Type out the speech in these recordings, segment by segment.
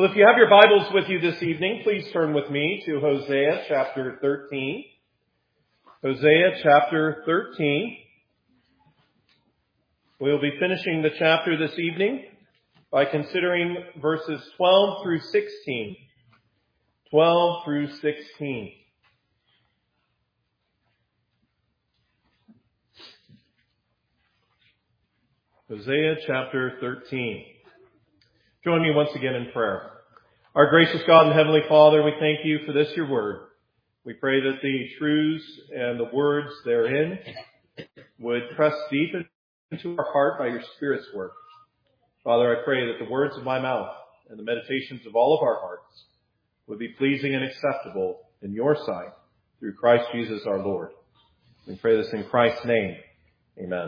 Well, if you have your Bibles with you this evening, please turn with me to Hosea chapter 13. Hosea chapter 13. We'll be finishing the chapter this evening by considering verses 12 through 16. 12 through 16. Hosea chapter 13. Join me once again in prayer. Our gracious God and Heavenly Father, we thank you for this, your word. We pray that the truths and the words therein would press deep into our heart by your Spirit's work. Father, I pray that the words of my mouth and the meditations of all of our hearts would be pleasing and acceptable in your sight through Christ Jesus our Lord. We pray this in Christ's name. Amen.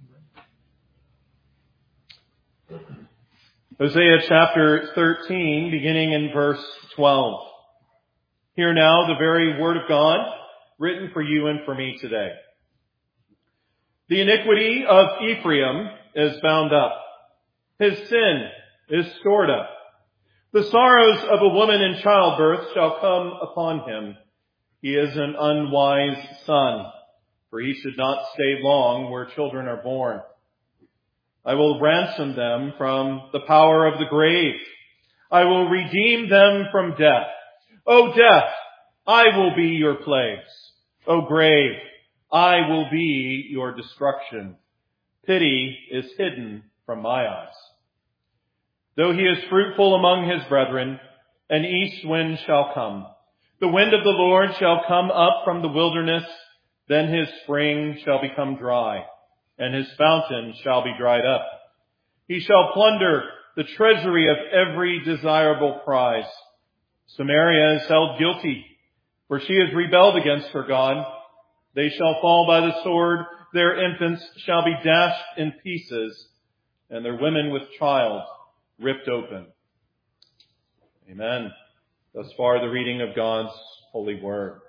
Hosea chapter 13, beginning in verse 12. Hear now the very word of God, written for you and for me today. The iniquity of Ephraim is bound up. His sin is stored up. The sorrows of a woman in childbirth shall come upon him. He is an unwise son, for he should not stay long where children are born. I will ransom them from the power of the grave. I will redeem them from death. O death, I will be your plagues. O grave, I will be your destruction. Pity is hidden from my eyes. Though he is fruitful among his brethren, an east wind shall come. The wind of the Lord shall come up from the wilderness. Then his spring shall become dry, and his fountain shall be dried up. He shall plunder the treasury of every desirable prize. Samaria is held guilty, for she has rebelled against her God. They shall fall by the sword, their infants shall be dashed in pieces, and their women with child ripped open. Amen. Thus far the reading of God's holy word.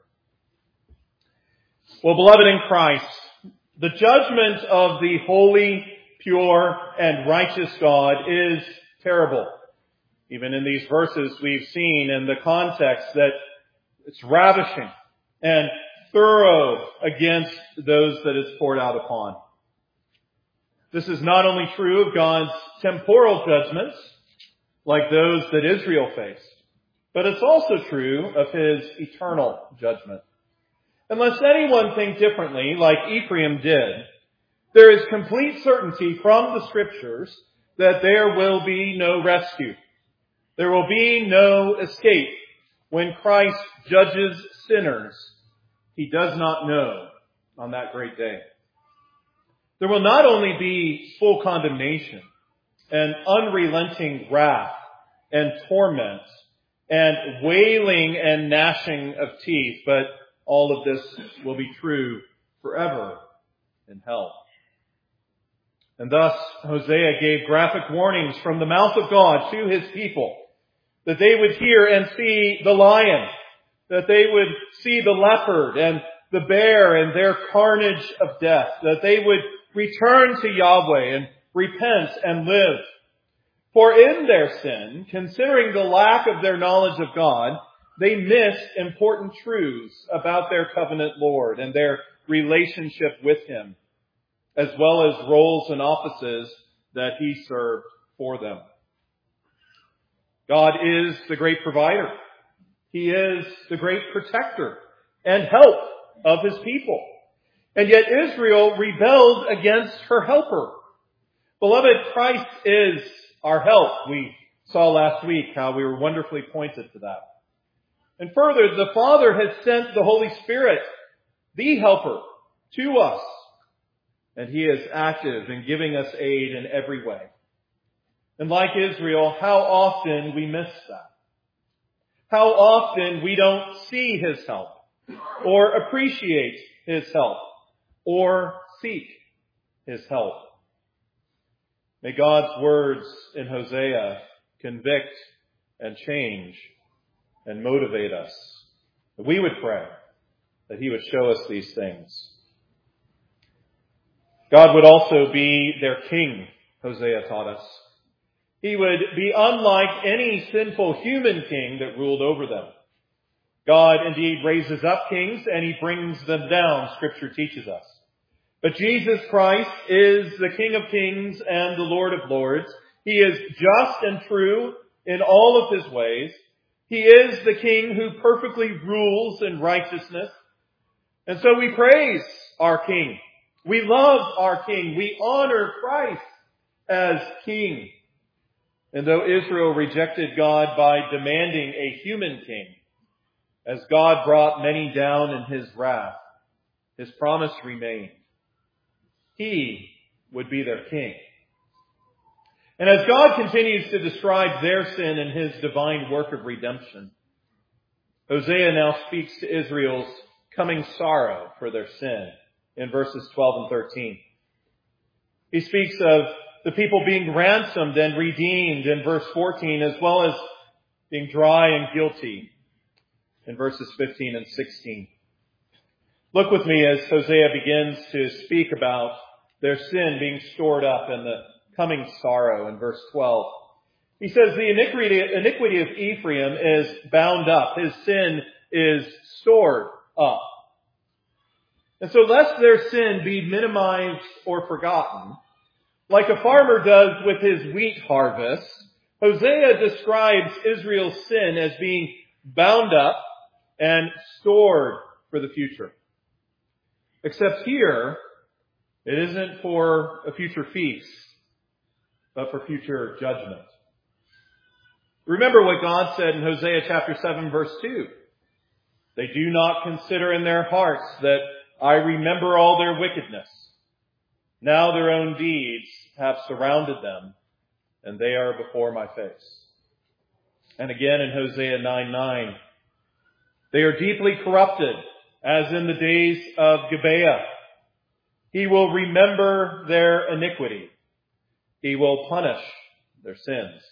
Well, beloved in Christ, the judgment of the holy, pure, and righteous God is terrible. Even in these verses we've seen in the context that it's ravishing and thorough against those that it's poured out upon. This is not only true of God's temporal judgments, like those that Israel faced, but it's also true of his eternal judgment. Unless anyone think differently, like Ephraim did, there is complete certainty from the Scriptures that there will be no rescue. There will be no escape when Christ judges sinners he does not know on that great day. There will not only be full condemnation and unrelenting wrath and torment and wailing and gnashing of teeth, but all of this will be true forever in hell. And thus, Hosea gave graphic warnings from the mouth of God to his people, that they would hear and see the lion, that they would see the leopard and the bear and their carnage of death, that they would return to Yahweh and repent and live. For in their sin, considering the lack of their knowledge of God, they missed important truths about their covenant Lord and their relationship with him, as well as roles and offices that he served for them. God is the great provider. He is the great protector and help of his people. And yet Israel rebelled against her helper. Beloved, Christ is our help. We saw last week how we were wonderfully pointed to that. And further, the Father has sent the Holy Spirit, the helper, to us. And he is active in giving us aid in every way. And like Israel, how often we miss that. How often we don't see his help, or appreciate his help, or seek his help. May God's words in Hosea convict and change and motivate us. We would pray that he would show us these things. God would also be their king, Hosea taught us. He would be unlike any sinful human king that ruled over them. God indeed raises up kings and he brings them down, Scripture teaches us. But Jesus Christ is the King of kings and the Lord of lords. He is just and true in all of his ways. He is the King who perfectly rules in righteousness. And so we praise our King. We love our King. We honor Christ as King. And though Israel rejected God by demanding a human king, as God brought many down in his wrath, his promise remained. He would be their king. And as God continues to describe their sin in his divine work of redemption, Hosea now speaks to Israel's coming sorrow for their sin in verses 12 and 13. He speaks of the people being ransomed and redeemed in verse 14, as well as being dry and guilty in verses 15 and 16. Look with me as Hosea begins to speak about their sin being stored up and the coming sorrow in verse 12. He says, the iniquity of Ephraim is bound up. His sin is stored up. And so lest their sin be minimized or forgotten, like a farmer does with his wheat harvest, Hosea describes Israel's sin as being bound up and stored for the future. Except here, it isn't for a future feast, but for future judgment. Remember what God said in Hosea chapter 7 verse 2. They do not consider in their hearts that I remember all their wickedness. Now their own deeds have surrounded them, and they are before my face. And again in Hosea 9:9, they are deeply corrupted, as in the days of Gibeah. He will remember their iniquity. He will punish their sins.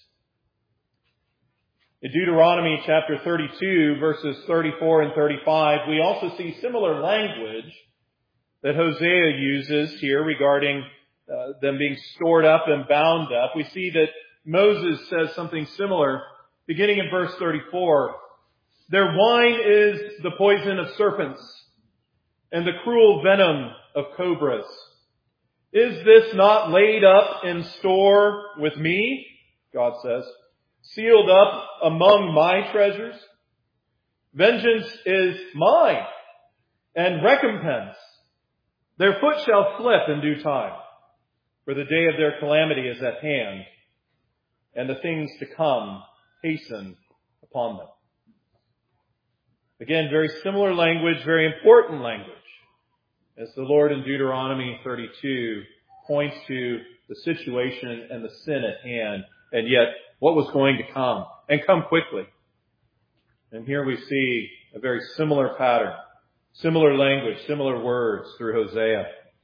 In Deuteronomy chapter 32, verses 34 and 35, we also see similar language that Hosea uses here regarding them being stored up and bound up. We see that Moses says something similar, beginning in verse 34. Their wine is the poison of serpents and the cruel venom of cobras. Is this not laid up in store with me? God says, sealed up among my treasures? Vengeance is mine and recompense. Their foot shall slip in due time, for the day of their calamity is at hand, and the things to come hasten upon them. Again, very similar language, very important language, as the Lord in Deuteronomy 32 points to the situation and the sin at hand, and yet what was going to come, and come quickly. And here we see a very similar pattern, similar language, similar words through Hosea.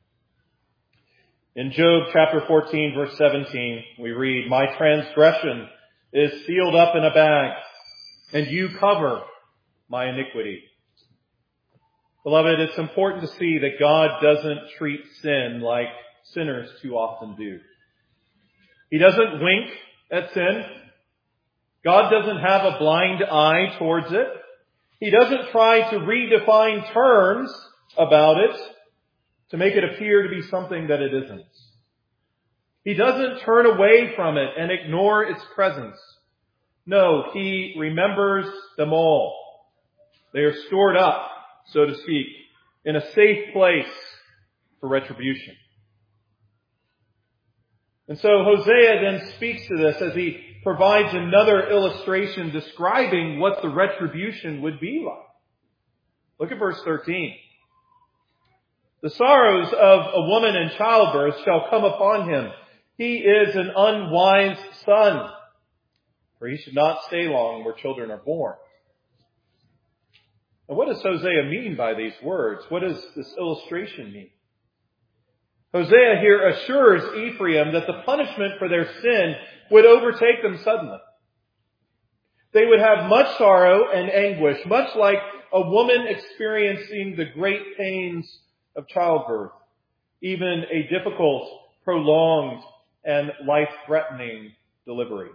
In Job chapter 14, verse 17, we read, my transgression is sealed up in a bag, and you cover my iniquity. Beloved, it's important to see that God doesn't treat sin like sinners too often do. He doesn't wink at sin. God doesn't have a blind eye towards it. He doesn't try to redefine terms about it to make it appear to be something that it isn't. He doesn't turn away from it and ignore its presence. No, he remembers them all. They are stored up, so to speak, in a safe place for retribution. And so Hosea then speaks to this as he provides another illustration describing what the retribution would be like. Look at verse 13. The sorrows of a woman in childbirth shall come upon him. He is an unwise son, for he should not stay long where children are born. And what does Hosea mean by these words? What does this illustration mean? Hosea here assures Ephraim that the punishment for their sin would overtake them suddenly. They would have much sorrow and anguish, much like a woman experiencing the great pains of childbirth, even a difficult, prolonged, and life-threatening delivery.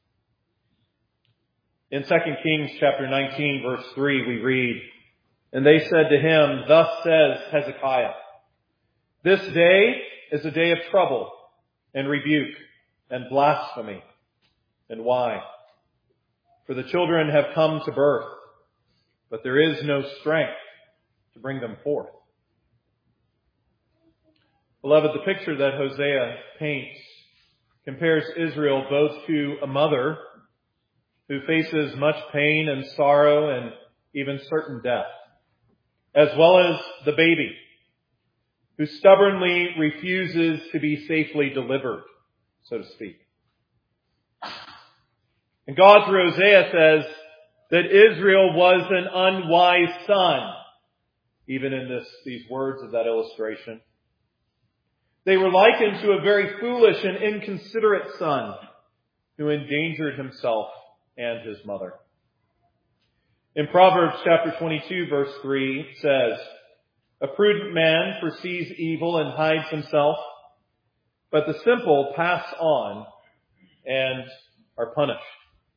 In 2 Kings chapter 19, verse 3, we read, "And they said to him, Thus says Hezekiah, This day is a day of trouble and rebuke and blasphemy. And why? For the children have come to birth, but there is no strength to bring them forth." Beloved, the picture that Hosea paints compares Israel both to a mother who faces much pain and sorrow and even certain death, as well as the baby who stubbornly refuses to be safely delivered, so to speak. And God through Hosea says that Israel was an unwise son, even in these words of that illustration. They were likened to a very foolish and inconsiderate son who endangered himself and his mother. In Proverbs chapter 22, verse 3, it says, "A prudent man foresees evil and hides himself, but the simple pass on and are punished."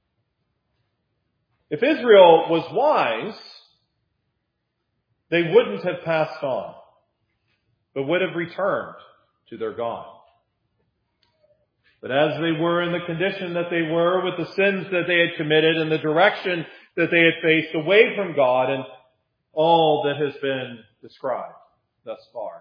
If Israel was wise, they wouldn't have passed on, but would have returned to their God. But as they were in the condition that they were, with the sins that they had committed and the direction that they had faced away from God and all that has been described thus far,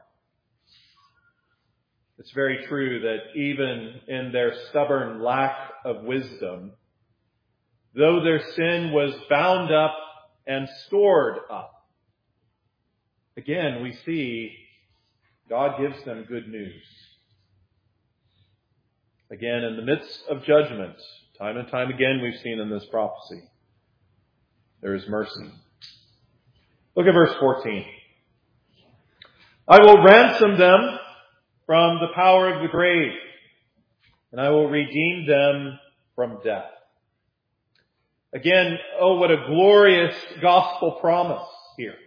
it's very true that even in their stubborn lack of wisdom, though their sin was bound up and stored up, again we see God gives them good news. Again, in the midst of judgment, time and time again we've seen in this prophecy, there is mercy. Look at verse 14. "I will ransom them from the power of the grave, and I will redeem them from death." Again, oh, what a glorious gospel promise here.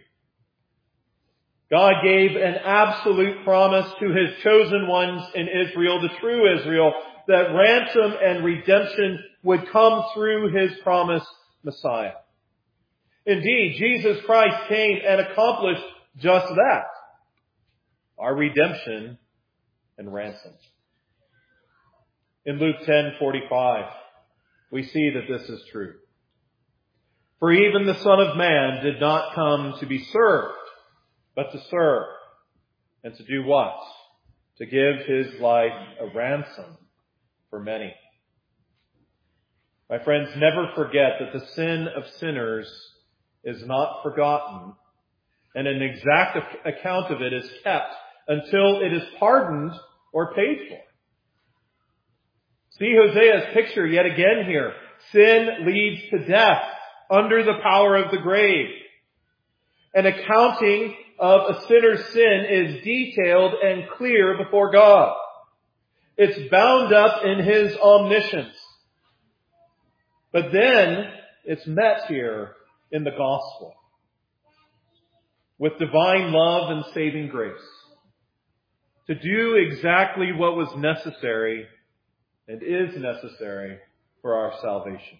God gave an absolute promise to His chosen ones in Israel, the true Israel, that ransom and redemption would come through His promised Messiah. Indeed, Jesus Christ came and accomplished just that, our redemption and ransom. In Luke 10:45, we see that this is true. "For even the Son of Man did not come to be served, but to serve, and to do what? To give His life a ransom for many." My friends, never forget that the sin of sinners is not forgotten, and an exact account of it is kept until it is pardoned or paid for. See Hosea's picture yet again here. Sin leads to death under the power of the grave. An accounting of a sinner's sin is detailed and clear before God. It's bound up in His omniscience. But then it's met here in the gospel with divine love and saving grace to do exactly what was necessary and is necessary for our salvation.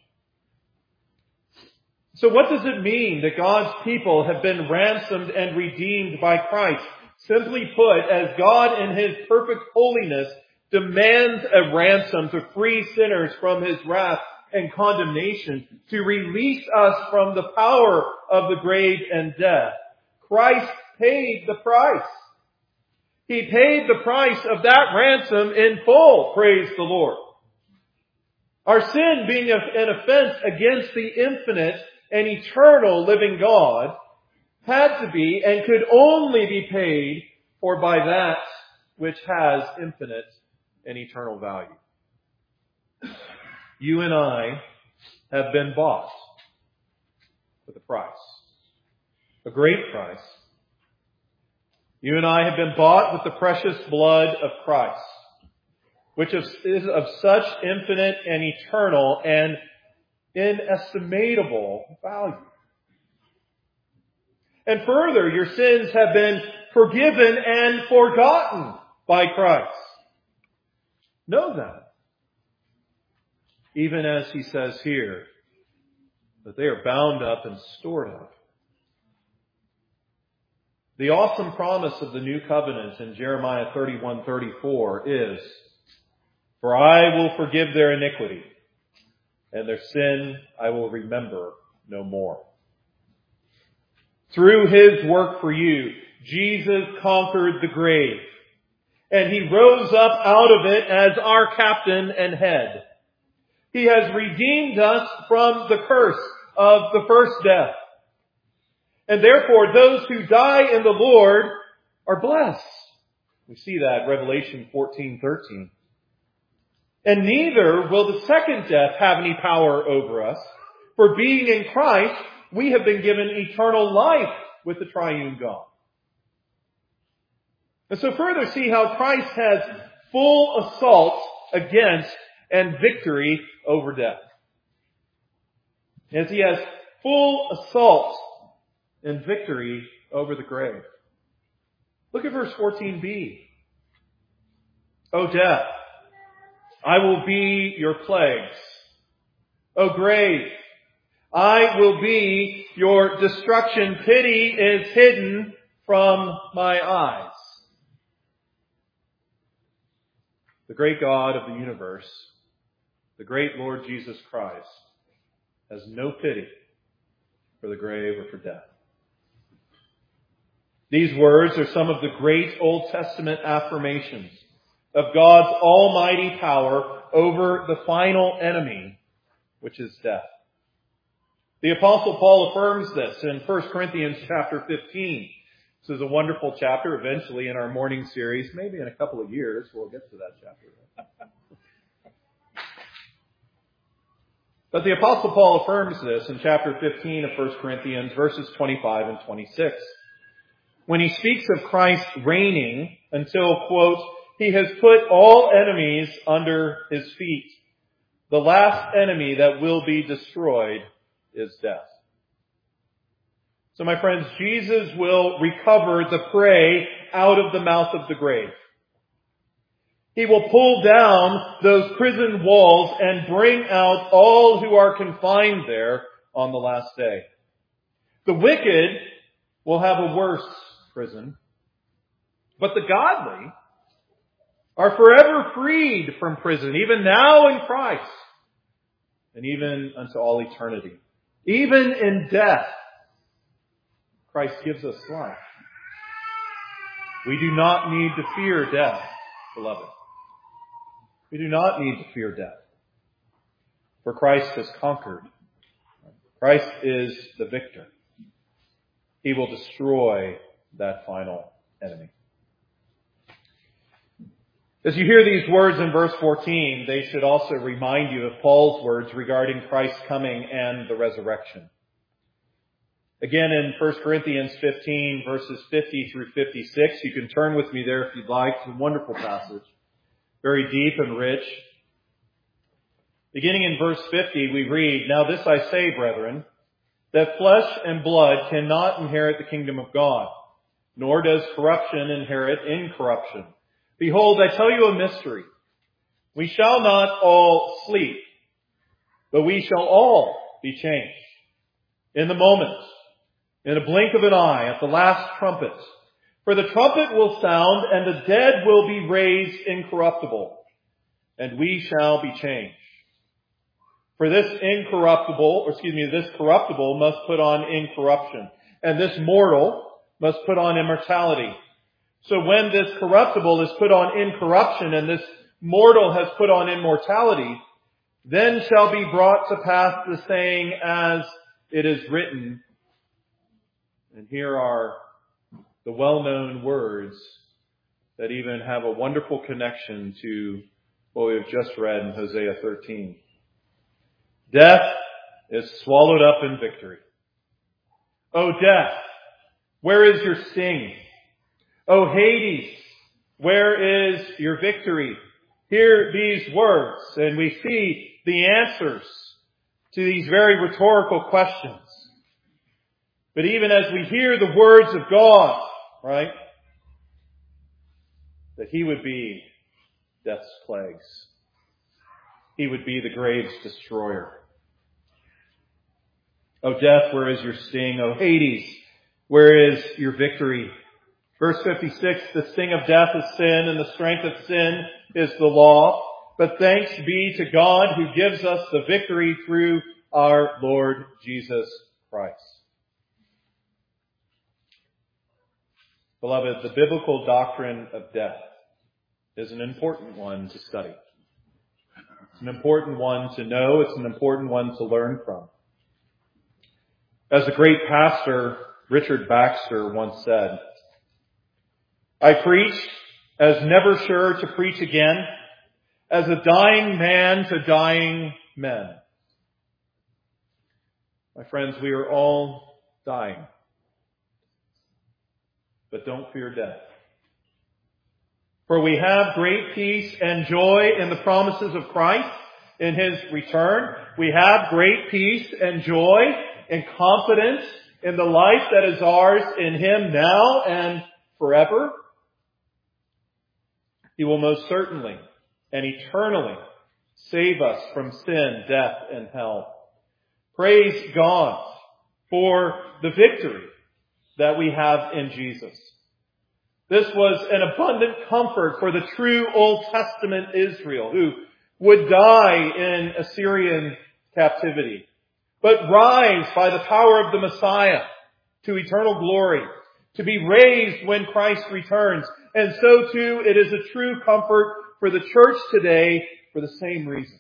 So what does it mean that God's people have been ransomed and redeemed by Christ? Simply put, as God in His perfect holiness demands a ransom to free sinners from His wrath and condemnation, to release us from the power of the grave and death, Christ paid the price. He paid the price of that ransom in full, praise the Lord. Our sin being an offense against the infinite and eternal living God had to be and could only be paid for by that which has infinite and eternal value. You and I have been bought with a price, a great price. You and I have been bought with the precious blood of Christ, which is of such infinite and eternal and inestimable value. And further, your sins have been forgiven and forgotten by Christ. Know that. even as he says here, that they are bound up and stored up. The awesome promise of the new covenant in Jeremiah 31:34 is, "For I will forgive their iniquity, and their sin I will remember no more." Through his work for you, Jesus conquered the grave, and he rose up out of it as our captain and head. He has redeemed us from the curse of the first death. And therefore, those who die in the Lord are blessed. We see that in Revelation 14:13. And neither will the second death have any power over us, for being in Christ, we have been given eternal life with the triune God. And so further see how Christ has full assault against and victory over death. As he has full assault and victory over the grave. Look at verse 14b. O death, I will be your plagues. O grave, I will be your destruction. Pity is hidden from my eyes. The great God of the universe, the great Lord Jesus Christ, has no pity for the grave or for death. These words are some of the great Old Testament affirmations of God's almighty power over the final enemy, which is death. The Apostle Paul affirms this in 1 Corinthians chapter 15. This is a wonderful chapter. Eventually in our morning series, maybe in a couple of years, we'll get to that chapter. But the Apostle Paul affirms this in chapter 15 of 1 Corinthians, verses 25 and 26. When he speaks of Christ reigning until, quote, he has put all enemies under his feet. The last enemy that will be destroyed is death. So my friends, Jesus will recover the prey out of the mouth of the grave. He will pull down those prison walls and bring out all who are confined there on the last day. The wicked will have a worse prison, but the godly are forever freed from prison, even now in Christ, and even unto all eternity. Even in death, Christ gives us life. We do not need to fear death, beloved. We do not need to fear death, for Christ has conquered. Christ is the victor. He will destroy that final enemy. As you hear these words in verse 14, they should also remind you of Paul's words regarding Christ's coming and the resurrection. Again, in 1 Corinthians 15, verses 50 through 56, you can turn with me there if you'd like. It's a wonderful passage, very deep and rich. Beginning in verse 50, we read, "Now this I say, brethren, that flesh and blood cannot inherit the kingdom of God, nor does corruption inherit incorruption. Behold, I tell you a mystery. We shall not all sleep, but we shall all be changed. In the moment, in a blink of an eye, at the last trumpet. For the trumpet will sound, and the dead will be raised incorruptible, and we shall be changed. For this corruptible must put on incorruption, and this mortal must put on immortality. So when this corruptible is put on incorruption, and this mortal has put on immortality, then shall be brought to pass the saying as it is written." And here are the well-known words that even have a wonderful connection to what we have just read in Hosea 13. "Death is swallowed up in victory. O death, where is your sting? O Hades, where is your victory?" Hear these words, and we see the answers to these very rhetorical questions. But even as we hear the words of God, right, that He would be death's plagues. he would be the grave's destroyer. O death, where is your sting? O Hades, where is your victory? Verse 56, the sting of death is sin, and the strength of sin is the law. But thanks be to God who gives us the victory through our Lord Jesus Christ. Beloved, the biblical doctrine of death is an important one to study. It's an important one to know. It's an important one to learn from. As the great pastor Richard Baxter once said, I preached as never sure to preach again, as a dying man to dying men. My friends, we are all dying. But don't fear death. For we have great peace and joy in the promises of Christ in His return. We have great peace and joy and confidence in the life that is ours in Him now and forever. He will most certainly and eternally save us from sin, death, and hell. Praise God for the victory that we have in Jesus. This was an abundant comfort for the true Old Testament Israel who would die in Assyrian captivity, but rise by the power of the Messiah to eternal glory, to be raised when Christ returns. And so too, it is a true comfort for the church today for the same reasons.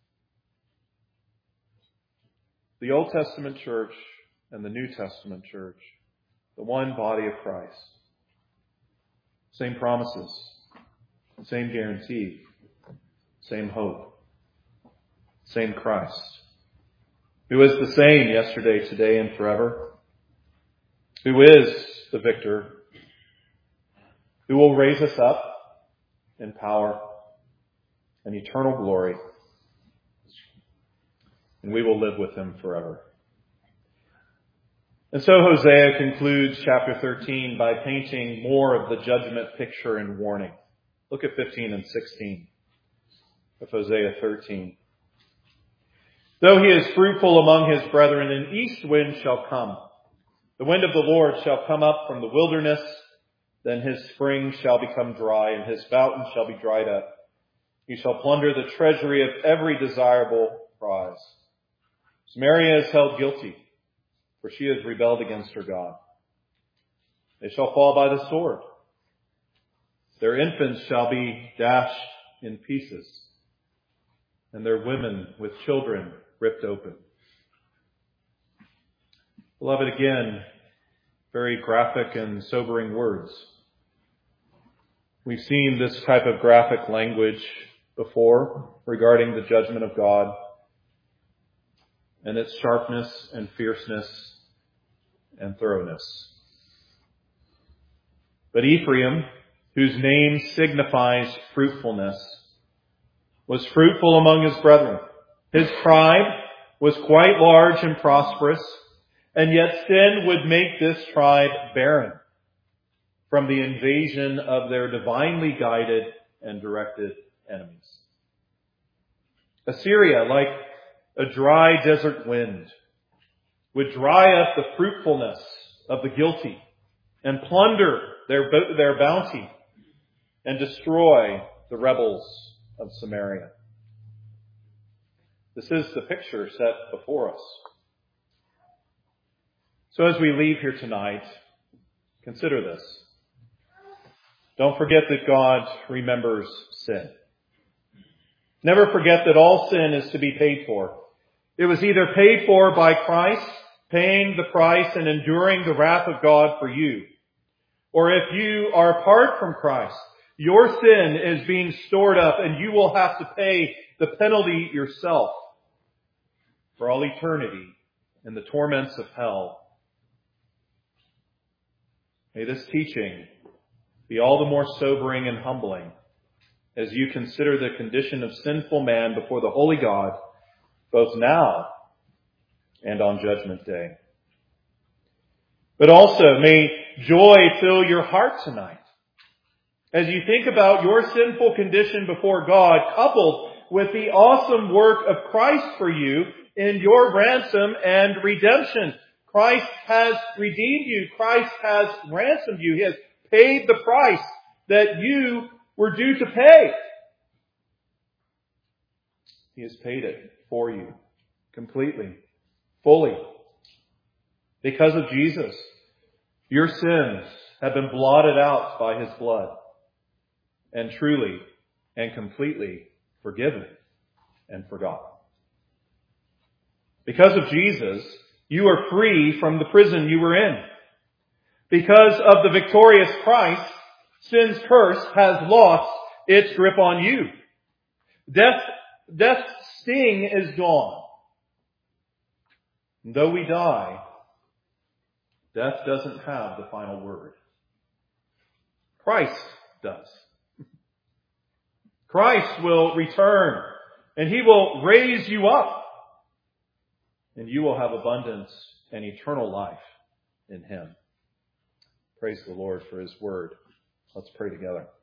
The Old Testament church and the New Testament church, the one body of Christ. Same promises, same guarantee, same hope, same Christ, who is the same yesterday, today, and forever, who is the victor, who will raise us up in power and eternal glory, and we will live with Him forever. And so Hosea concludes chapter 13 by painting more of the judgment picture and warning. Look at 15 and 16 of Hosea 13. Though he is fruitful among his brethren, an east wind shall come. The wind of the Lord shall come up from the wilderness. Then his spring shall become dry, and his fountain shall be dried up. He shall plunder the treasury of every desirable prize. Samaria is held guilty, for she has rebelled against her God. They shall fall by the sword. Their infants shall be dashed in pieces, and their women with children ripped open. Beloved, again, very graphic and sobering words. We've seen this type of graphic language before regarding the judgment of God and its sharpness and fierceness and thoroughness. But Ephraim, whose name signifies fruitfulness, was fruitful among his brethren. His tribe was quite large and prosperous, and yet sin would make this tribe barren from the invasion of their divinely guided and directed enemies. Assyria, like a dry desert wind, would dry up the fruitfulness of the guilty and plunder their bounty and destroy the rebels of Samaria. This is the picture set before us. So as we leave here tonight, consider this. Don't forget that God remembers sin. Never forget that all sin is to be paid for. It was either paid for by Christ, paying the price and enduring the wrath of God for you. Or if you are apart from Christ, your sin is being stored up and you will have to pay the penalty yourself for all eternity in the torments of hell. May this teaching be all the more sobering and humbling as you consider the condition of sinful man before the holy God, both now and on Judgment Day. But also, may joy fill your heart tonight as you think about your sinful condition before God, coupled with the awesome work of Christ for you in your ransom and redemption. Christ has redeemed you. Christ has ransomed you. He has paid the price that you were due to pay. He has paid it for you completely, fully. Because of Jesus, your sins have been blotted out by His blood and truly and completely forgiven and forgotten. Because of Jesus, you are free from the prison you were in. Because of the victorious Christ, sin's curse has lost its grip on you. Death's sting is gone. And though we die, death doesn't have the final word. Christ does. Christ will return, and He will raise you up, and you will have abundance and eternal life in Him. Praise the Lord for His word. Let's pray together.